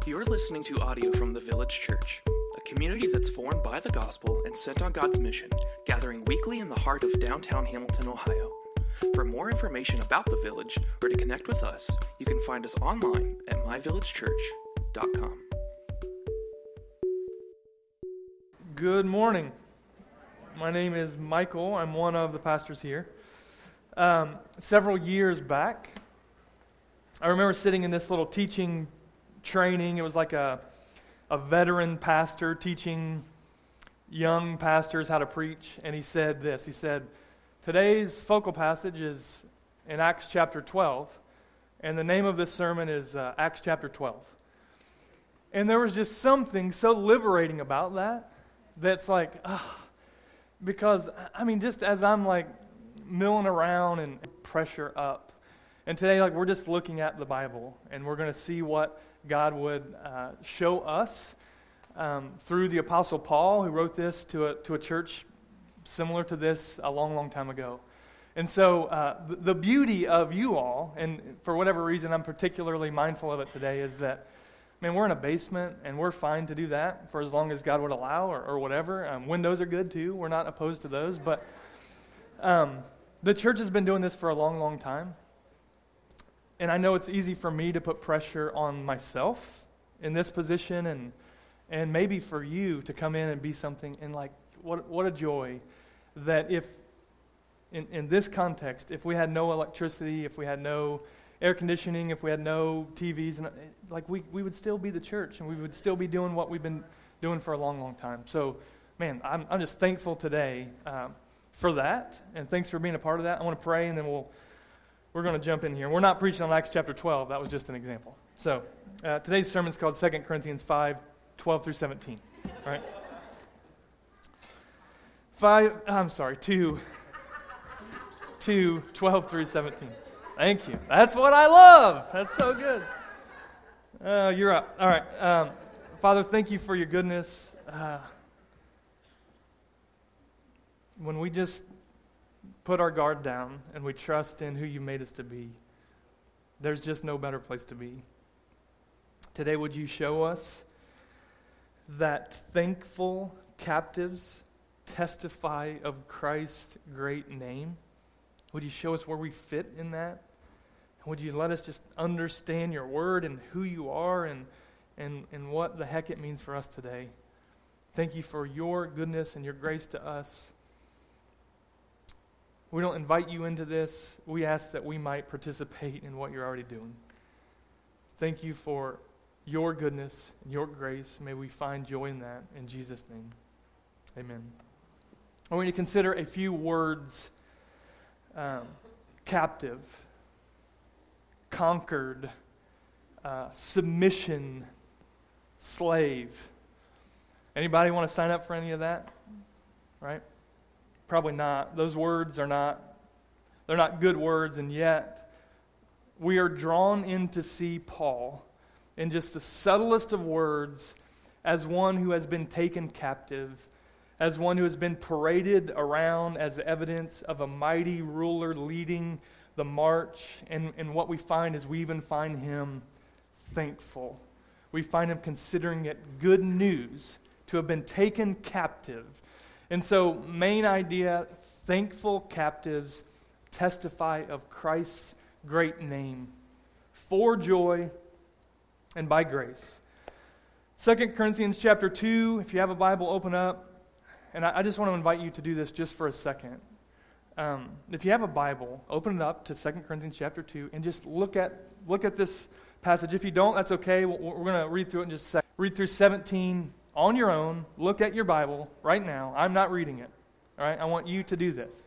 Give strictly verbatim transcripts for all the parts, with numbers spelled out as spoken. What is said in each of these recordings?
You're listening to audio from the Village Church, a community that's formed by the gospel and sent on God's mission, gathering weekly in the heart of downtown Hamilton, Ohio. For more information about the Village or to connect with us, you can find us online at my village church dot com. Good morning. My name is Michael. I'm one of the pastors here. Um, several years back, I remember sitting in this little teaching training. It was like a, a veteran pastor teaching young pastors how to preach. And he said this. He said, today's focal passage is in Acts chapter twelve. And the name of this sermon is uh, Acts chapter twelve. And there was just something so liberating about that. That's like, ah, because, I mean, just as I'm like milling around and pressure up, and today, like, we're just looking at the Bible, and we're going to see what God would uh, show us um, through the Apostle Paul, who wrote this to a to a church similar to this a long, long time ago. And so, uh, the, the beauty of you all, and for whatever reason I'm particularly mindful of it today, is that, man, we're in a basement, and we're fine to do that for as long as God would allow, or, or whatever. Um, windows are good, too. We're not opposed to those. But um, the church has been doing this for a long, long time. And I know it's easy for me to put pressure on myself in this position, and and maybe for you to come in and be something. And like, what what a joy that if, in, in this context, if we had no electricity, if we had no air conditioning, if we had no T Vs, and like we, we would still be the church, and we would still be doing what we've been doing for a long, long time. So, man, I'm I'm just thankful today um, for that, and thanks for being a part of that. I want to pray, and then we'll we're going to jump in here. We're not preaching on Acts chapter twelve. That was just an example. So, uh, today's sermon is called Second Corinthians five, twelve through seventeen. Right? Five. I'm sorry. Two. Two. Twelve through seventeen. Thank you. That's what I love. That's so good. Uh, you're up. All right. Um, Father, thank you for your goodness. Uh, when we just put our guard down and we trust in who you made us to be, there's just no better place to be. Today, would you show us that thankful captives testify of Christ's great name? Would you show us where we fit in that? And would you let us just understand your word and who you are and, and, and what the heck it means for us today? Thank you for your goodness and your grace to us. We don't invite you into this. We ask that we might participate in what you're already doing. Thank you for your goodness and your grace. May we find joy in that. In Jesus' name, amen. I want you to consider a few words. Um, captive, conquered, uh, submission, slave. Anybody want to sign up for any of that? Right? Probably not. Those words are not, they're not good words, and yet we are drawn in to see Paul in just the subtlest of words as one who has been taken captive, as one who has been paraded around as evidence of a mighty ruler leading the march. And, and what we find is we even find him thankful. We find him considering it good news to have been taken captive. And so, main idea, thankful captives testify of Christ's great name for joy and by grace. Second Corinthians chapter two, if you have a Bible, open up. And I, I just want to invite you to do this just for a second. Um, if you have a Bible, open it up to Second Corinthians chapter two and just look at look at this passage. If you don't, that's okay. We're, we're going to read through it in just a second. Read through seventeen on your own. Look at your Bible right now. I'm not reading it. All right? I want you to do this.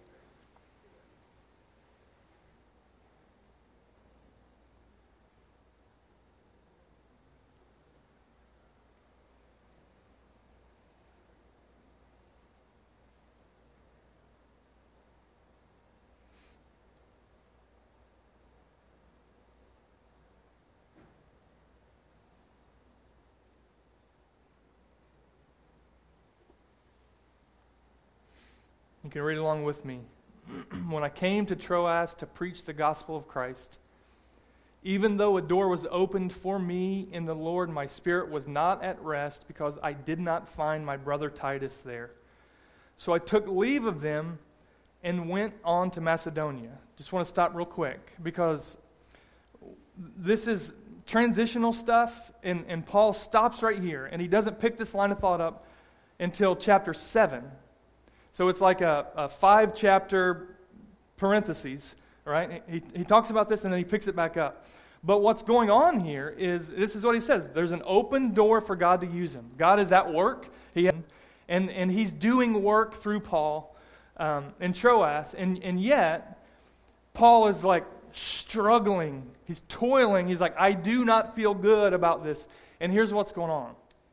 You can read along with me. When I came to Troas to preach the gospel of Christ, Even though a door was opened for me in the Lord, my spirit was not at rest because I did not find my brother Titus there. So I took leave of them and went on to Macedonia. Just want to stop real quick because this is transitional stuff, and, and Paul stops right here, and he doesn't pick this line of thought up until chapter seven. So it's like a, a five-chapter parentheses, right? He, he talks about this, and then he picks it back up. But what's going on here is, this is what he says, there's an open door for God to use him. God is at work, he and, and he's doing work through Paul um, in Troas, and, and yet, Paul is like struggling, he's toiling, he's like, I do not feel good about this. And here's what's going on.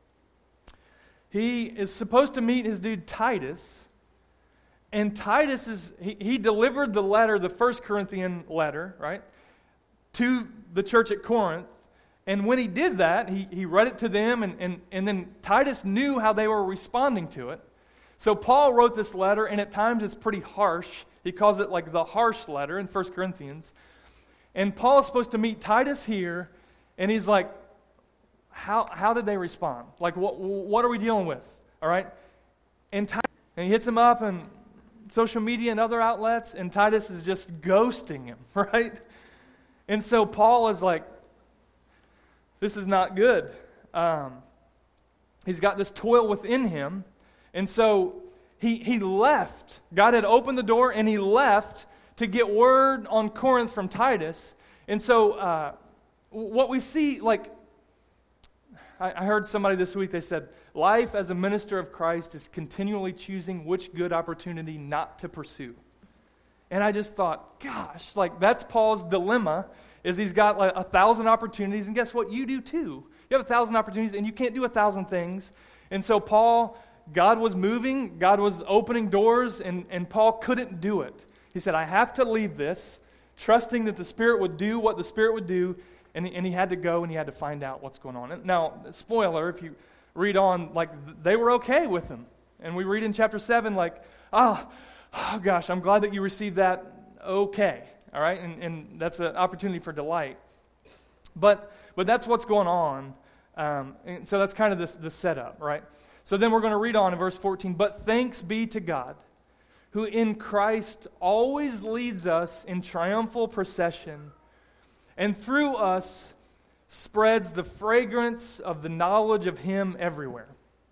He is supposed to meet his dude Titus, and Titus is, he, he delivered the letter, the First Corinthian letter, right, to the church at Corinth. And when he did that, he, he read it to them, and, and, and then Titus knew how they were responding to it. So Paul wrote this letter, and at times it's pretty harsh. He calls it like the harsh letter in First Corinthians. And Paul is supposed to meet Titus here, and he's like, how how did they respond? Like, what what are we dealing with? All right? And, Titus, and he hits him up on social media and other outlets, and Titus is just ghosting him, right? And so Paul is like, this is not good. Um, he's got this toil within him, and so he he left. God had opened the door, and he left to get word on Corinth from Titus. And so uh, what we see, like, I, I heard somebody this week, they said, life as a minister of Christ is continually choosing which good opportunity not to pursue. And I just thought, gosh, like, that's Paul's dilemma, is he's got like a thousand opportunities, and guess what? You do too. You have a thousand opportunities, and you can't do a thousand things. And so Paul, God was moving, God was opening doors, and, and Paul couldn't do it. He said, I have to leave this, trusting that the Spirit would do what the Spirit would do, and, and he had to go and he had to find out what's going on. And now, spoiler, if you read on, like, they were okay with him. And we read in chapter seven, like, oh, oh gosh, I'm glad that you received that okay, all right? And, and that's an opportunity for delight. But but that's what's going on. Um, and so that's kind of this, the setup, right? So then we're going to read on in verse fourteen, but thanks be to God, who in Christ always leads us in triumphal procession, and through us spreads the fragrance of the knowledge of Him everywhere.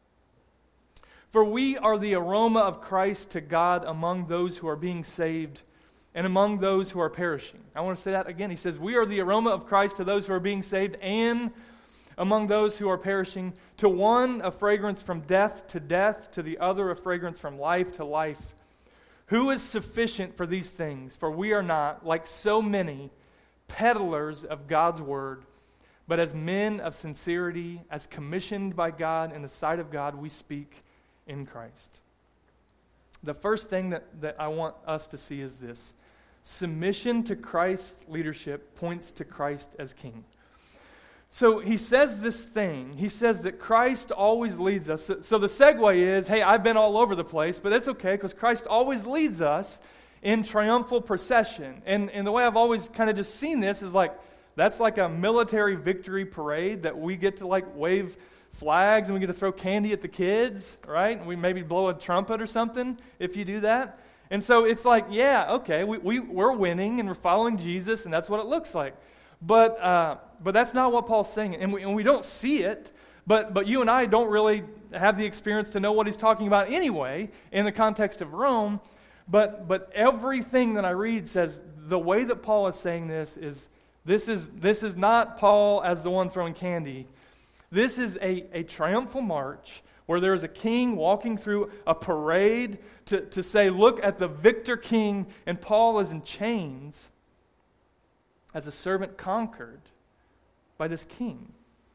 For we are the aroma of Christ to God among those who are being saved and among those who are perishing. I want to say that again. He says, we are the aroma of Christ to those who are being saved and among those who are perishing. To one, a fragrance from death to death, to the other, a fragrance from life to life. Who is sufficient for these things? For we are not, like so many, peddlers of God's word, but as men of sincerity, as commissioned by God in the sight of God, we speak in Christ. The first thing that, that I want us to see is this. Submission to Christ's leadership points to Christ as King. So he says this thing. He says that Christ always leads us. So, so the segue is, hey, I've been all over the place, but that's okay because Christ always leads us in triumphal procession. And, and the way I've always kind of just seen this is like, that's like a military victory parade that we get to like wave flags and we get to throw candy at the kids, right? And we maybe blow a trumpet or something if you do that. And so it's like, yeah, okay, we, we, we're winning and we're following Jesus, and that's what it looks like. But uh, but that's not what Paul's saying, and we, and we don't see it, but, but you and I don't really have the experience to know what he's talking about anyway in the context of Rome. But but everything that I read says the way that Paul is saying this is, this is, this is not Paul as the one throwing candy. This is a, a triumphal march where there is a king walking through a parade to, to say, look at the victor king, and Paul is in chains as a servant conquered by this king.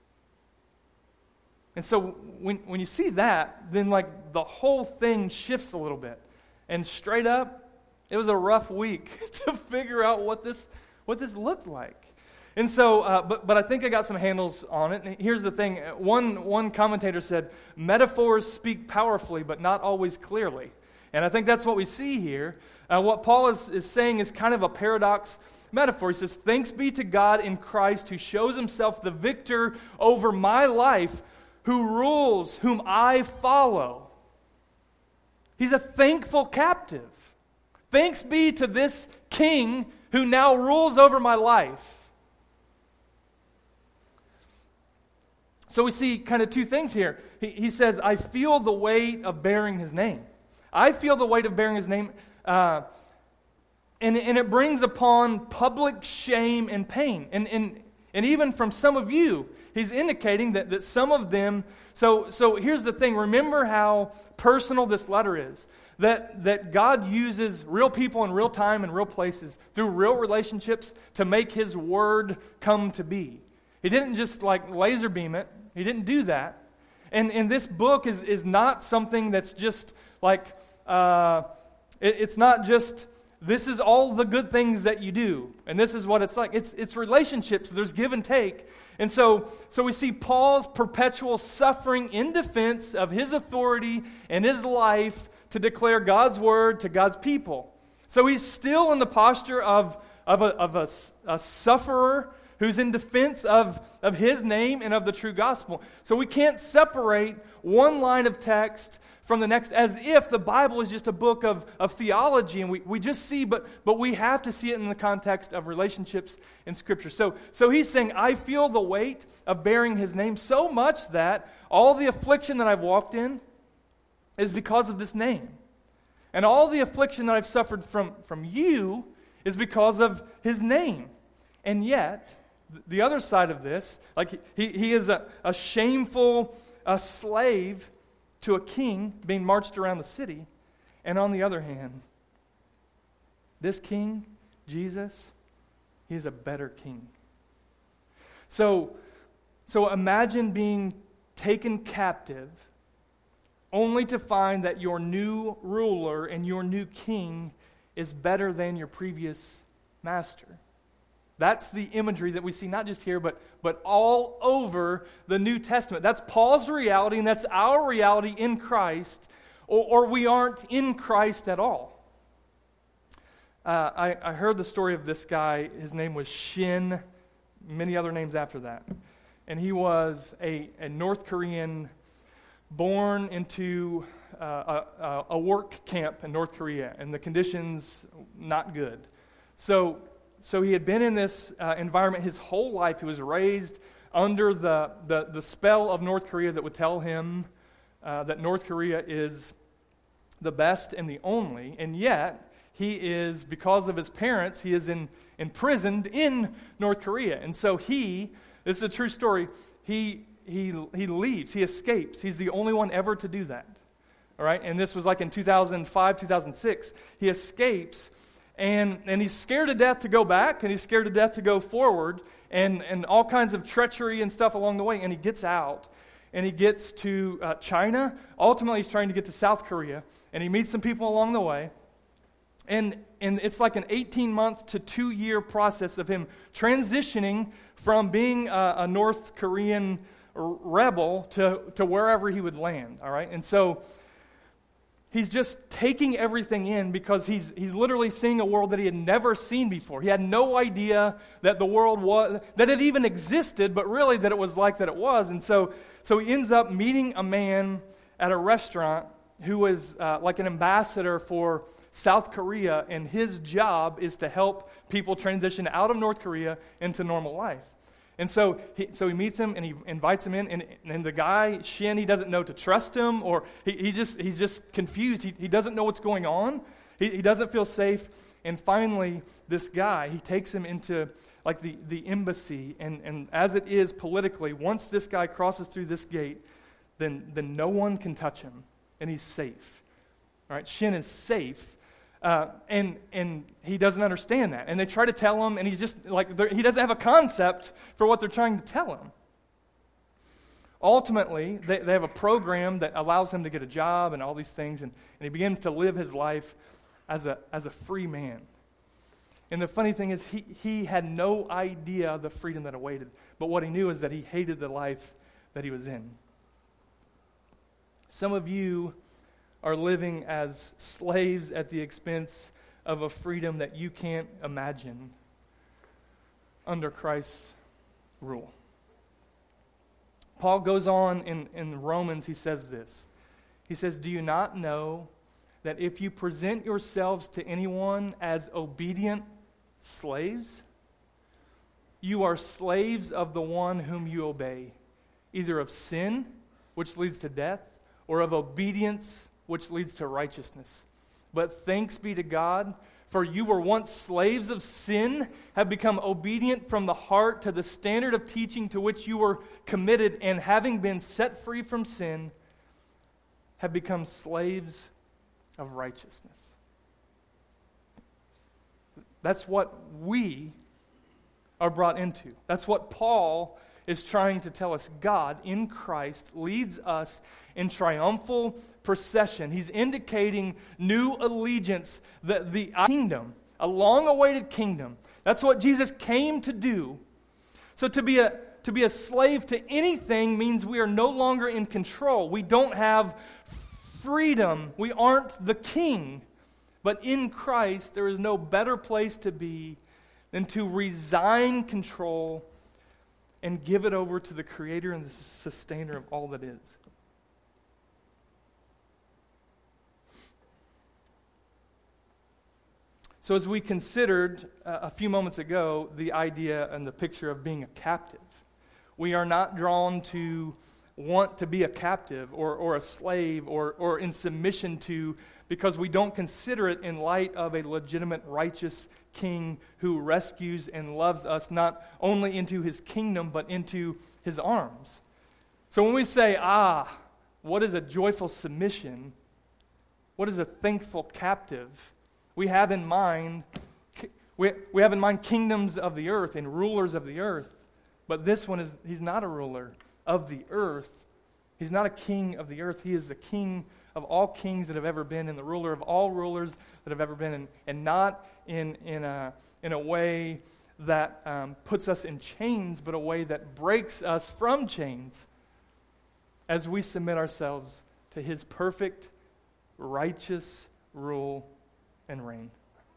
And so when, when you see that, then like the whole thing shifts a little bit. And straight up, it was a rough week to figure out what this what this looked like. And so, uh, but but I think I got some handles on it. And here's the thing. One, one commentator said, metaphors speak powerfully, but not always clearly. And I think that's what we see here. Uh, what Paul is, is saying is kind of a paradox metaphor. He says, thanks be to God in Christ who shows himself the victor over my life, who rules, whom I follow. He's a thankful captive. Thanks be to this king who now rules over my life. So we see kind of two things here. He, he says, I feel the weight of bearing his name. I feel the weight of bearing his name. Uh, and, and it brings upon public shame and pain. And, and, and even from some of you, he's indicating that, that some of them... So, so here's the thing. Remember how personal this letter is. That, that God uses real people in real time and real places through real relationships to make his word come to be. He didn't just like laser beam it. He didn't do that. And, and this book is, is not something that's just like, uh, it, it's not just, this is all the good things that you do. And this is what it's like. It's, it's relationships. There's give and take. And so, so we see Paul's perpetual suffering in defense of his authority and his life to declare God's word to God's people. So he's still in the posture of, of, a, of a, a sufferer who's in defense of, of his name and of the true gospel. So we can't separate one line of text from the next as if the Bible is just a book of, of theology and we, we just see, but, but we have to see it in the context of relationships in Scripture. So, so he's saying, I feel the weight of bearing his name so much that all the affliction that I've walked in is because of this name. And all the affliction that I've suffered from, from you is because of his name. And yet, the other side of this, like he, he is a, a shameful a slave to a king being marched around the city. And on the other hand, this king, Jesus, he is a better king. So, so imagine being taken captive only to find that your new ruler and your new king is better than your previous master. That's the imagery that we see not just here, but, but all over the New Testament. That's Paul's reality, and that's our reality in Christ, or, or we aren't in Christ at all. Uh, I, I heard the story of this guy. His name was Shin, many other names after that. And he was a, a North Korean born into uh, a, a work camp in North Korea, and the conditions not good. So... So he had been in this uh, environment his whole life. He was raised under the, the, the spell of North Korea that would tell him uh, that North Korea is the best and the only. And yet, he is, because of his parents, he is in, imprisoned in North Korea. And so he, this is a true story, he, he, he leaves, he escapes. He's the only one ever to do that. All right? And this was like in two thousand five, two thousand six. He escapes. And and he's scared to death to go back, and he's scared to death to go forward, and, and all kinds of treachery and stuff along the way. And he gets out, and he gets to uh, China. Ultimately, he's trying to get to South Korea, and he meets some people along the way. And, and it's like an eighteen-month to two-year process of him transitioning from being a, a North Korean rebel to, to wherever he would land, all right? And so... he's just taking everything in because he's he's literally seeing a world that he had never seen before. He had no idea that the world was, that it even existed, but really that it was like that it was. And so, so he ends up meeting a man at a restaurant who is uh, like an ambassador for South Korea, and his job is to help people transition out of North Korea into normal life. And so he, so he meets him and he invites him in, and, and the guy, Shin, he doesn't know to trust him, or he, he just he's just confused. He, he doesn't know what's going on. He, he doesn't feel safe. And finally, this guy, he takes him into like the, the embassy, and, and as it is politically, once this guy crosses through this gate, then, then no one can touch him, and he's safe. All right, Shin is safe. Uh, and and he doesn't understand that. And they try to tell him, and he's just like, he doesn't have a concept for what they're trying to tell him. Ultimately, they, they have a program that allows him to get a job and all these things, and, and he begins to live his life as a as a free man. And the funny thing is, he, he had no idea the freedom that awaited, but what he knew is that he hated the life that he was in. Some of you are living as slaves at the expense of a freedom that you can't imagine. under Christ's rule. Paul goes on in, in Romans, he says this. He says, do you not know that if you present yourselves to anyone as obedient slaves, you are slaves of the one whom you obey, either of sin, which leads to death, or of obedience, which leads to righteousness. But thanks be to God, for you were once slaves of sin, have become obedient from the heart to the standard of teaching to which you were committed, and having been set free from sin, have become slaves of righteousness. That's what we are brought into. That's what Paul is trying to tell us. God in Christ leads us in triumphal procession. He's indicating new allegiance, the, the kingdom, a long-awaited kingdom. That's what Jesus came to do. So to be a to be a slave to anything means we are no longer in control. We don't have freedom. We aren't the king. But in Christ, there is no better place to be than to resign control and give it over to the creator and the sustainer of all that is. So as we considered uh, a few moments ago the idea and the picture of being a captive, we are not drawn to want to be a captive or, or a slave or, or in submission to, because we don't consider it in light of a legitimate, righteous king who rescues and loves us not only into his kingdom, but into his arms. So when we say, ah, what is a joyful submission? What is a thankful captive? We have in mind, we, we have in mind kingdoms of the earth and rulers of the earth. But this one is, he's not a ruler of the earth. He's not a king of the earth. He is the king of all kings that have ever been and the ruler of all rulers that have ever been, and, and not in, in, a, in a way that um, puts us in chains, but a way that breaks us from chains as we submit ourselves to his perfect, righteous rule and reign.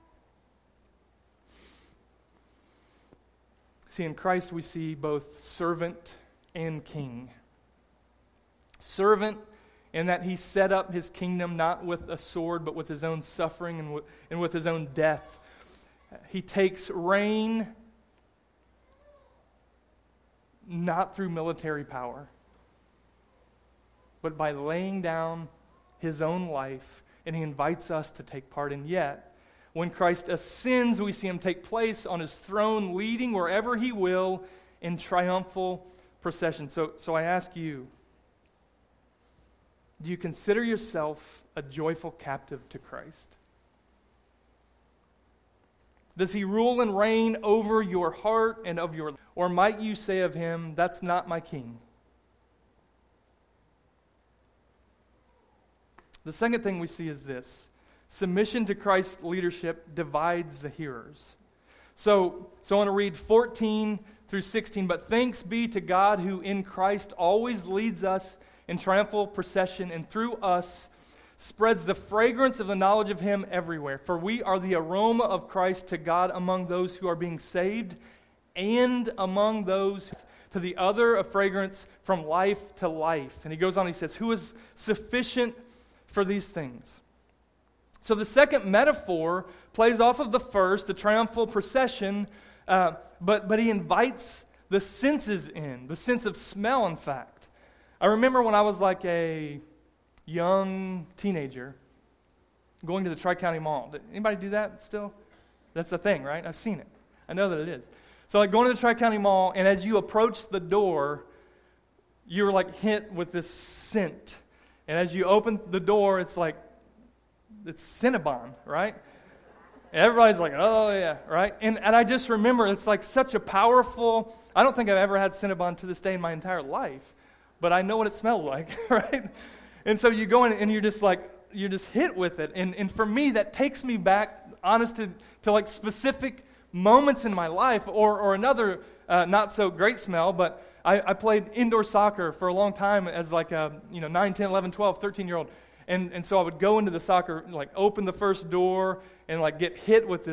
See, in Christ we see both servant and king. Servant in that he set up his kingdom not with a sword, but with his own suffering and with, and with his own death. He takes reign not through military power, but by laying down his own life, and he invites us to take part. And yet, when Christ ascends, we see him take place on his throne, leading wherever he will in triumphal procession. So, so I ask you, do you consider yourself a joyful captive to Christ? Does he rule and reign over your heart and of your life? Or might you say of him, that's not my king? The second thing we see is this. Submission to Christ's leadership divides the hearers. So, so I want to read fourteen through sixteen. But thanks be to God who in Christ always leads us in triumphal procession, and through us spreads the fragrance of the knowledge of him everywhere. For we are the aroma of Christ to God among those who are being saved and among those to the other a fragrance from life to life. And he goes on, he says, who is sufficient for these things? So the second metaphor plays off of the first, the triumphal procession, uh, but, but he invites the senses in, the sense of smell, in fact. I remember when I was like a young teenager going to the Tri-County Mall. Did anybody do that still? That's a thing, right? I've seen it. I know that it is. So like going to the Tri-County Mall, and as you approach the door, you were like hit with this scent. And as you open the door, it's like, it's Cinnabon, right? And everybody's like, oh yeah, right? And and I just remember it's like such a powerful, I don't think I've ever had Cinnabon to this day in my entire life, but I know what it smells like, right? And so you go in and you're just like, you're just hit with it. And and for me, that takes me back, honest, to, to like specific moments in my life, or, or another uh, not so great smell, but I, I played indoor soccer for a long time as like a, you know, nine, ten, eleven, twelve, thirteen-year-old. And and so I would go into the soccer, like open the first door and like get hit with this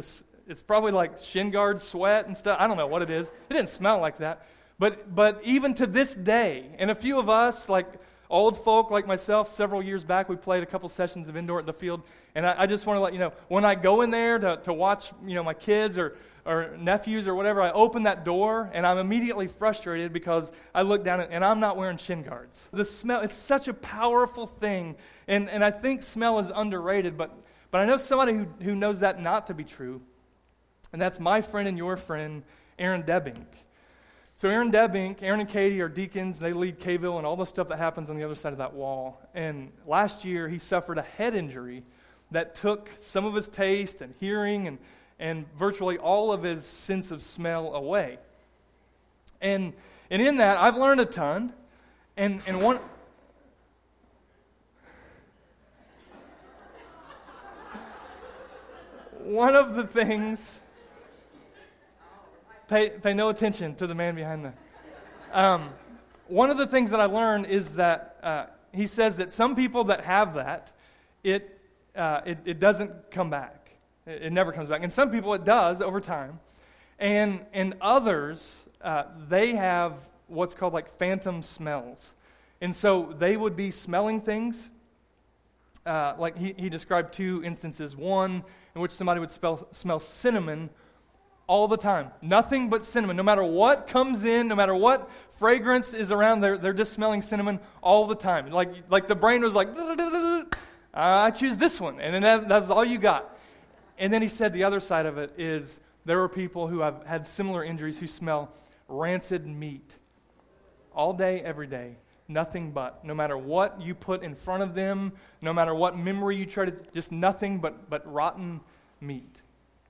it's probably like shin guard sweat and stuff. I don't know what it is. It didn't smell like that. But but even to this day, and a few of us, like old folk like myself, several years back, we played a couple sessions of indoor at the field. And I, I just want to let you know, when I go in there to, to watch, you know, my kids or, or nephews or whatever, I open that door and I'm immediately frustrated because I look down and I'm not wearing shin guards. The smell, it's such a powerful thing. And, and I think smell is underrated, but, but I know somebody who, who knows that not to be true. And that's my friend and your friend, Aaron Debink. So Aaron Debink, Aaron and Katie are deacons. They lead K-ville and all the stuff that happens on the other side of that wall. And last year, he suffered a head injury that took some of his taste and hearing and, and virtually all of his sense of smell away. And and in that, I've learned a ton. And, and one... One of the things... Pay, pay no attention to the man behind the... Um, one of the things that I learned is that uh, he says that some people that have that, it, uh, it it doesn't come back. It, it never comes back. And some people it does over time. And and others, uh, they have what's called like phantom smells. And so they would be smelling things. Uh, like he, he described two instances. One in which somebody would spell, smell cinnamon all the time. Nothing but cinnamon. No matter what comes in, no matter what fragrance is around, they're, they're just smelling cinnamon all the time. Like like the brain was like, I choose this one. And then that's, that's all you got. And then he said the other side of it is there are people who have had similar injuries who smell rancid meat all day, every day. Nothing but. No matter what you put in front of them, no matter what memory you try to, just nothing but, but rotten meat.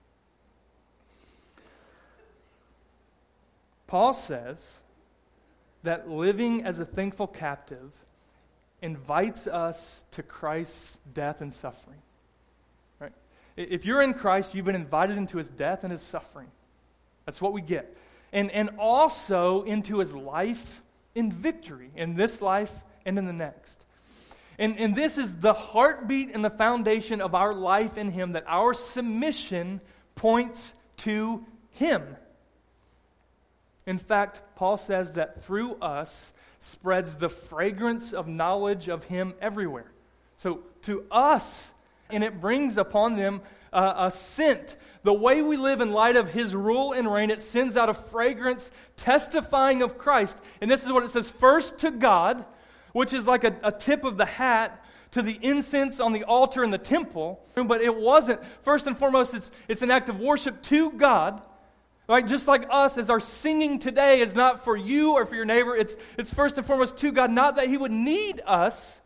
Paul says that living as a thankful captive invites us to Christ's death and suffering. Right? If you're in Christ, you've been invited into his death and his suffering. That's what we get. And, and also into his life in victory, in this life and in the next. And, and this is the heartbeat and the foundation of our life in him, that our submission points to him. In fact, Paul says that through us spreads the fragrance of knowledge of him everywhere. So to us, and it brings upon them uh, a scent. The way we live in light of his rule and reign, it sends out a fragrance testifying of Christ. And this is what it says: first to God, which is like a, a tip of the hat to the incense on the altar in the temple. But it wasn't. First and foremost, it's, it's an act of worship to God. Right, just like us, as our singing today is not for you or for your neighbor, it's, it's first and foremost to God, not that he would need us,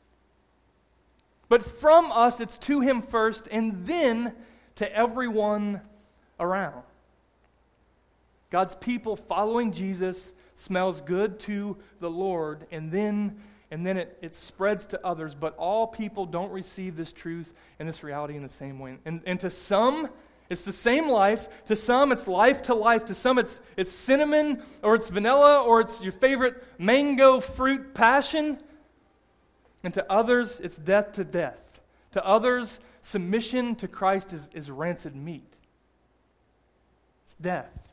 but from us, it's to him first, and then to everyone around. God's people following Jesus smells good to the Lord, and then, and then it, it spreads to others, but all people don't receive this truth and this reality in the same way. And, and to some, it's the same life. To some, it's life to life. To some, it's it's cinnamon, or it's vanilla, or it's your favorite mango fruit passion. And to others, it's death to death. To others, submission to Christ is, is rancid meat. It's death.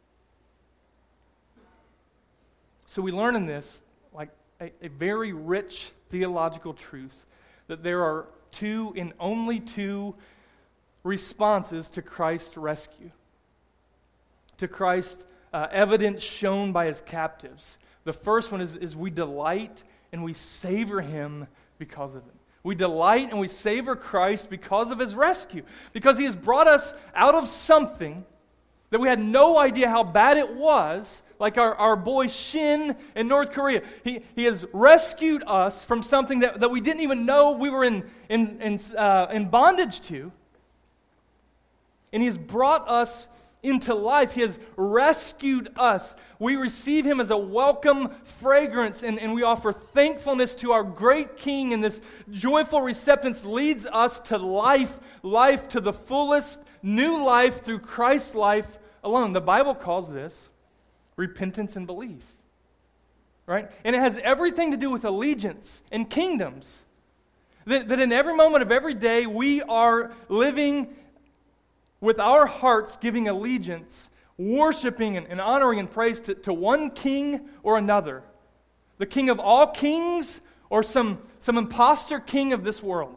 So we learn in this, like a, a very rich theological truth, that there are two and only two responses to Christ's rescue, to Christ's uh, evidence shown by his captives. The first one is, is we delight and we savor him because of it. We delight and we savor Christ because of his rescue, because he has brought us out of something that we had no idea how bad it was, like our, our boy Shin in North Korea. He, he has rescued us from something that, that we didn't even know we were in, in, in, uh, in bondage to. And he has brought us into life. He has rescued us. We receive him as a welcome fragrance, and, and we offer thankfulness to our great King, and this joyful receptance leads us to life, life to the fullest, new life through Christ's life alone. The Bible calls this repentance and belief, right? And it has everything to do with allegiance and kingdoms. That, that in every moment of every day we are living with our hearts giving allegiance, worshiping and, and honoring and praise to, to one king or another. The king of all kings or some, some imposter king of this world.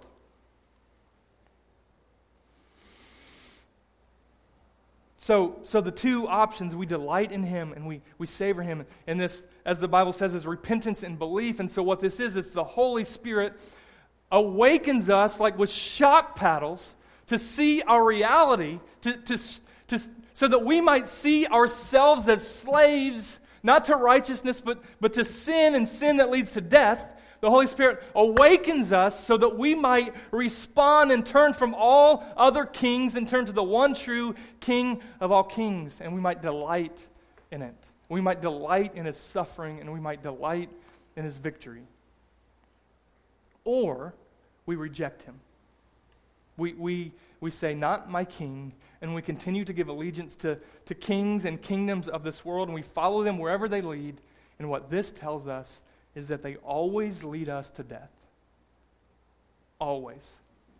So, so the two options, we delight in Him and we, we savor Him. And this, as the Bible says, is repentance and belief. And so what this is, it's the Holy Spirit awakens us like with shock paddles to see our reality, to, to, to, so that we might see ourselves as slaves, not to righteousness, but, but to sin and sin that leads to death. The Holy Spirit awakens us so that we might respond and turn from all other kings and turn to the one true King of all kings. And we might delight in it. We might delight in His suffering and we might delight in His victory. Or we reject Him. We, we, we say, not my king, and we continue to give allegiance to, to kings and kingdoms of this world, and we follow them wherever they lead. And what this tells us is that they always lead us to death. Always.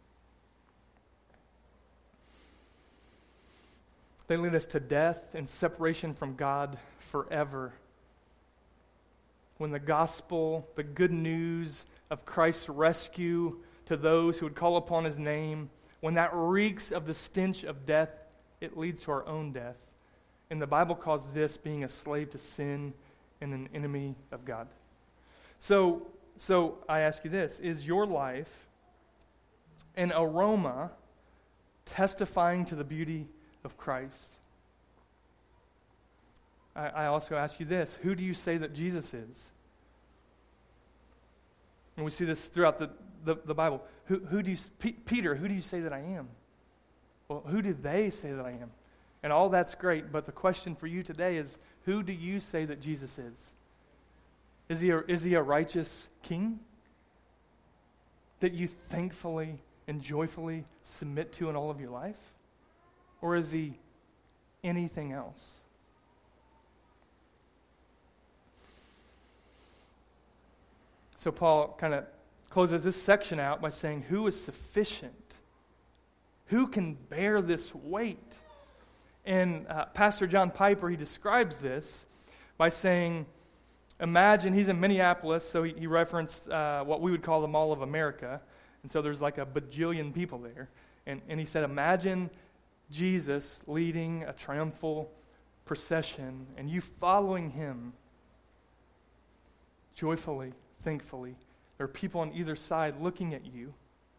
They lead us to death and separation from God forever. When the gospel, the good news of Christ's rescue to those who would call upon His name, when that reeks of the stench of death, it leads to our own death. And the Bible calls this being a slave to sin and an enemy of God. So, so I ask you this, is your life an aroma testifying to the beauty of Christ? I, I also ask you this, who do you say that Jesus is? And we see this throughout the, the, the Bible. Who, who do you, P- Peter, who do you say that I am? Well, who do they say that I am? And all that's great, but the question for you today is, who do you say that Jesus is? Is he a, is he a righteous king that you thankfully and joyfully submit to in all of your life? Or is he anything else? So Paul kind of closes this section out by saying, who is sufficient? Who can bear this weight? And uh, Pastor John Piper, he describes this by saying, imagine, he's in Minneapolis, so he, he referenced uh, what we would call the Mall of America. And so there's like a bajillion people there. And, and he said, imagine Jesus leading a triumphal procession and you following Him joyfully, thankfully. There are people on either side looking at you.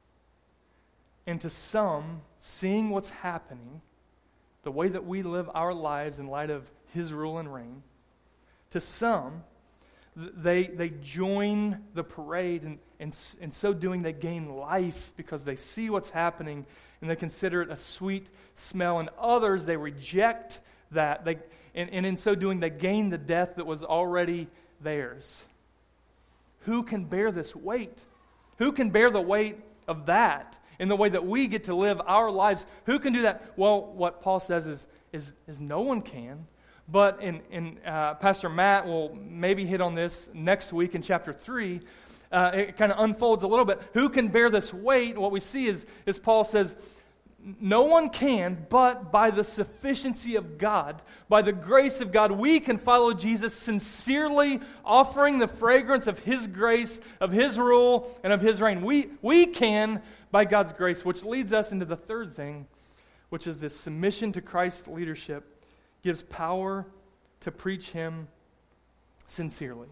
And to some, seeing what's happening, the way that we live our lives in light of His rule and reign, to some, They they join the parade, and in and so doing they gain life because they see what's happening and they consider it a sweet smell. And others, they reject that. They and, and in so doing they gain the death that was already theirs. Who can bear this weight? Who can bear the weight of that in the way that we get to live our lives? Who can do that? Well, what Paul says is is, is no one can. But in, in uh, Pastor Matt will maybe hit on this next week in chapter three. Uh, it kind of unfolds a little bit. Who can bear this weight? And what we see is, is Paul says, no one can, but by the sufficiency of God, by the grace of God, we can follow Jesus sincerely, offering the fragrance of His grace, of His rule, and of His reign. We, we can by God's grace, which leads us into the third thing, which is this submission to Christ's leadership gives power to preach Him sincerely.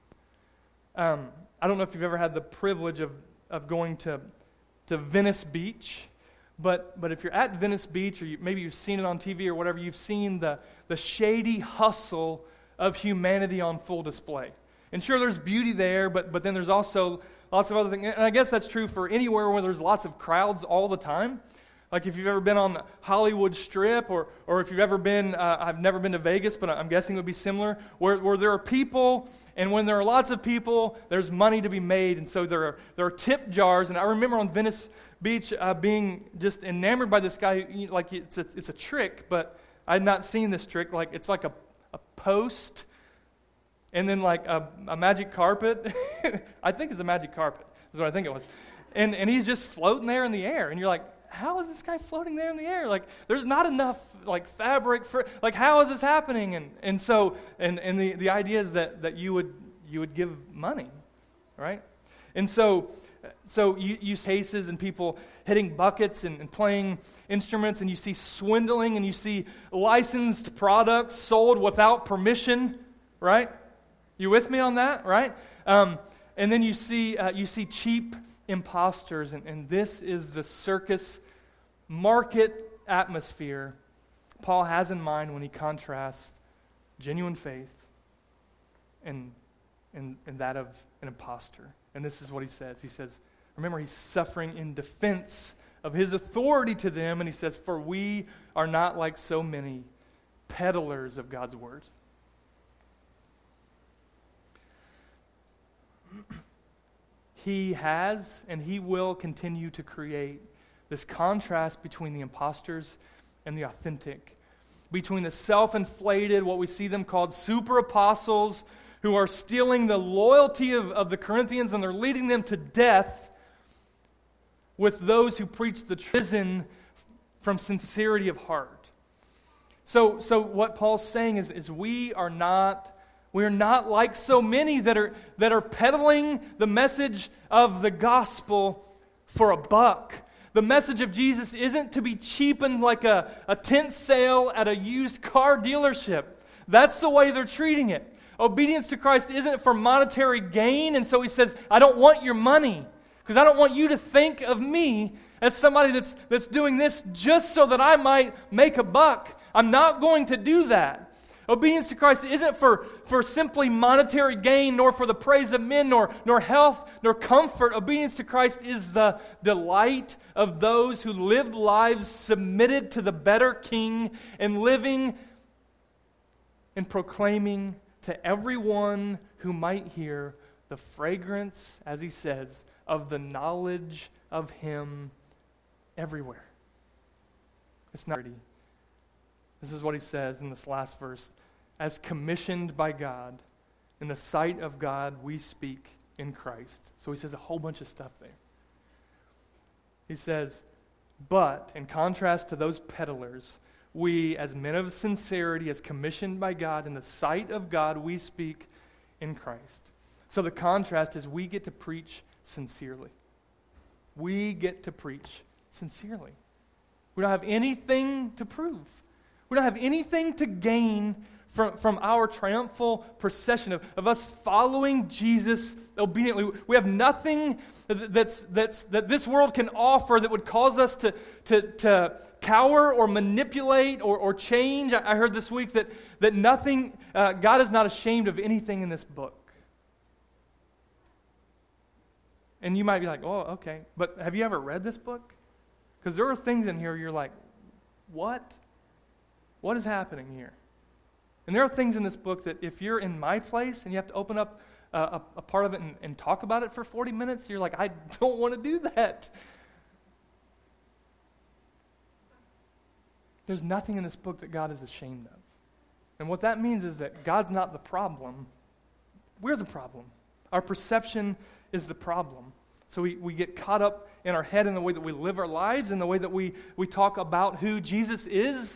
Um, I don't know if you've ever had the privilege of, of going to, to Venice Beach, but but if you're at Venice Beach, or you, maybe you've seen it on T V or whatever, you've seen the, the shady hustle of humanity on full display. And sure, there's beauty there, but but then there's also lots of other things. And I guess that's true for anywhere where there's lots of crowds all the time. Like if you've ever been on the Hollywood Strip, or or if you've ever been, uh, I've never been to Vegas, but I'm guessing it would be similar, where, where there are people, and when there are lots of people, there's money to be made, and so there are there are tip jars. And I remember on Venice Beach uh, being just enamored by this guy, who, like it's a, it's a trick, but I had not seen this trick. Like it's like a, a post, and then like a, a magic carpet. I think it's a magic carpet, is what I think it was. And and he's just floating there in the air, and you're like, how is this guy floating there in the air? Like, there's not enough like fabric for, like, how is this happening? And and so, and, and the, the idea is that, that you would you would give money, right? And so, so you, you see cases and people hitting buckets and, and playing instruments, and you see swindling, and you see licensed products sold without permission, right? You with me on that, right? Um, and then you see uh, you see cheap imposters, and, and this is the circus market atmosphere Paul has in mind when he contrasts genuine faith and, and, and that of an imposter. And this is what he says. He says, remember, he's suffering in defense of his authority to them, and he says, for we are not like so many peddlers of God's word. He has and he will continue to create this contrast between the imposters and the authentic, between the self-inflated, what we see them called super apostles, who are stealing the loyalty of, of the Corinthians, and they're leading them to death, with those who preach the treason from sincerity of heart. So, so what Paul's saying is, is we are not we are not like so many that are that are peddling the message of the gospel for a buck. The message of Jesus isn't to be cheapened like a, a tent sale at a used car dealership. That's the way they're treating it. Obedience to Christ isn't for monetary gain, and so he says, I don't want your money, because I don't want you to think of me as somebody that's that's doing this just so that I might make a buck. I'm not going to do that. Obedience to Christ isn't for, for simply monetary gain, nor for the praise of men, nor, nor health, nor comfort. Obedience to Christ is the delight of those who live lives submitted to the better King, and living and proclaiming to everyone who might hear the fragrance, as he says, of the knowledge of him everywhere. It's not pretty. This is what he says in this last verse. As commissioned by God, in the sight of God, we speak in Christ. So he says a whole bunch of stuff there. He says, but in contrast to those peddlers, we, as men of sincerity, as commissioned by God, in the sight of God, we speak in Christ. So the contrast is we get to preach sincerely. We get to preach sincerely. We don't have anything to prove. We don't have anything to gain from, from our triumphal procession of, of us following Jesus obediently. We have nothing that's, that's, that this world can offer that would cause us to, to, to cower or manipulate or, or change. I heard this week that, that nothing, uh, God is not ashamed of anything in this book. And you might be like, oh, okay. But have you ever read this book? Because there are things in here you're like, what? What is happening here? And there are things in this book that if you're in my place and you have to open up uh, a, a part of it and, and talk about it for forty minutes, you're like, I don't want to do that. There's nothing in this book that God is ashamed of. And what that means is that God's not the problem. We're the problem. Our perception is the problem. So we, we get caught up in our head in the way that we live our lives, in the way that we, we talk about who Jesus is.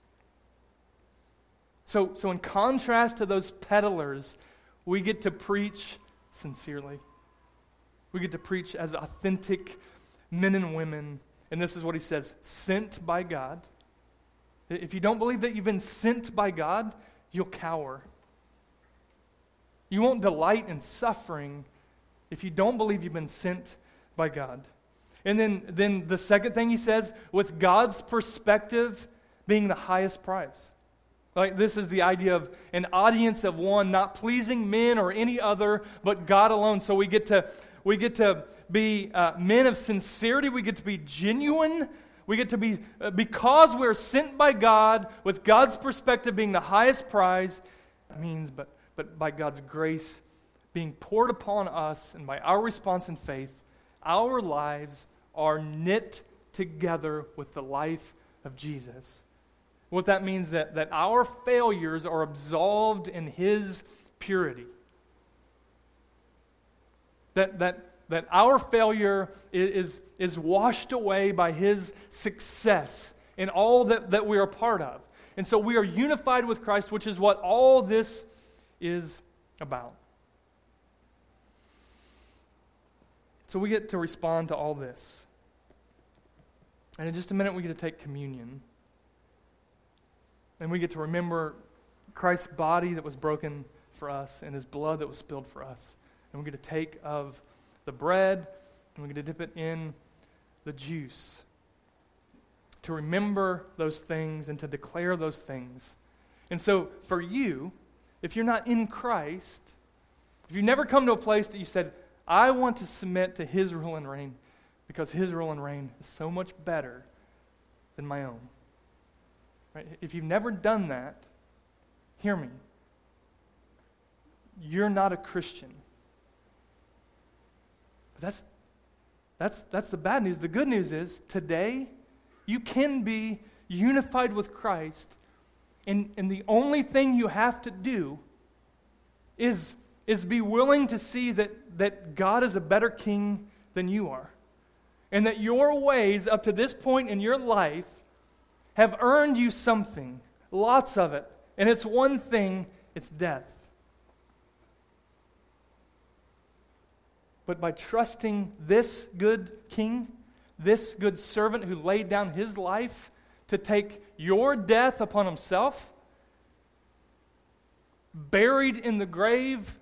So, so in contrast to those peddlers, we get to preach sincerely. We get to preach as authentic men and women. And this is what he says, sent by God. If you don't believe that you've been sent by God, you'll cower. You won't delight in suffering if you don't believe you've been sent by God. And then, then the second thing he says, with God's perspective being the highest prize. Like, this is the idea of an audience of one, not pleasing men or any other, but God alone. So we get to we get to be uh, men of sincerity. We get to be genuine. We get to be, uh, because we're sent by God, with God's perspective being the highest prize, it means, but but by God's grace being poured upon us, and by our response in faith, our lives are knit together with the life of Jesus. What that means that, that our failures are absolved in His purity. That that that our failure is, is washed away by His success in all that, that we are a part of. And so we are unified with Christ, which is what all this is about. So we get to respond to all this. And in just a minute, we get to take communion. And we get to remember Christ's body that was broken for us and His blood that was spilled for us. And we get to take of the bread and we get to dip it in the juice. To remember those things and to declare those things. And so for you, if you're not in Christ, if you've never come to a place that you said, I want to submit to His rule and reign because His rule and reign is so much better than my own. Right? If you've never done that, hear me. You're not a Christian. But that's, that's, that's the bad news. The good news is today, you can be unified with Christ, and, and the only thing you have to do is, is be willing to see that, that God is a better king than you are. And that your ways up to this point in your life have earned you something, lots of it. And it's one thing, it's death. But by trusting this good king, this good servant who laid down his life to take your death upon himself, buried in the grave,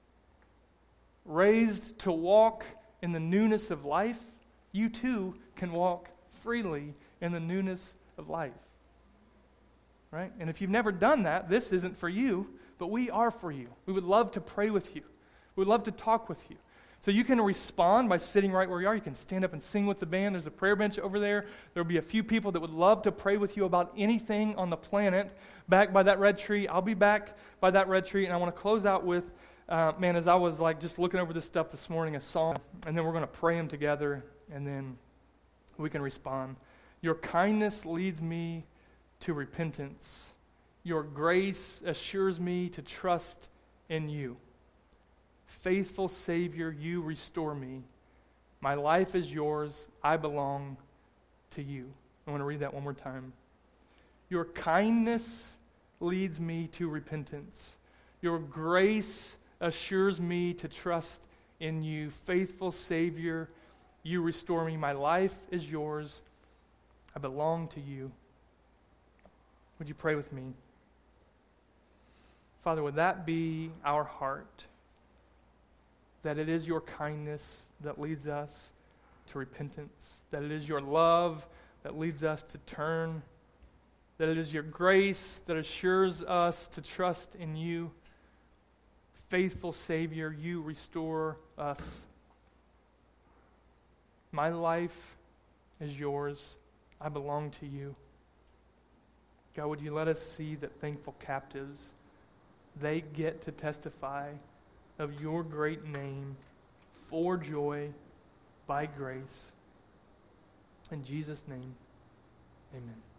raised to walk in the newness of life, you too can walk freely in the newness of life. Right? And if you've never done that, this isn't for you, but we are for you. We would love to pray with you. We would love to talk with you. So you can respond by sitting right where you are. You can stand up and sing with the band. There's a prayer bench over there. There'll be a few people that would love to pray with you about anything on the planet back by that red tree. I'll be back by that red tree. And I want to close out with, uh, man, as I was like just looking over this stuff this morning, a song. And then we're going to pray them together. And then we can respond. Your kindness leads me to repentance. Your grace assures me to trust in you. Faithful Savior, you restore me. My life is yours. I belong to you. I want to read that one more time. Your kindness leads me to repentance. Your grace assures me to trust in you. Faithful Savior, you restore me. My life is yours. I belong to you. Would you pray with me? Father, would that be our heart? That it is your kindness that leads us to repentance. That it is your love that leads us to turn. That it is your grace that assures us to trust in you. Faithful Savior, you restore us. My life is yours. I belong to you. God, would you let us see that thankful captives, they get to testify of your great name for joy by grace. In Jesus' name, amen.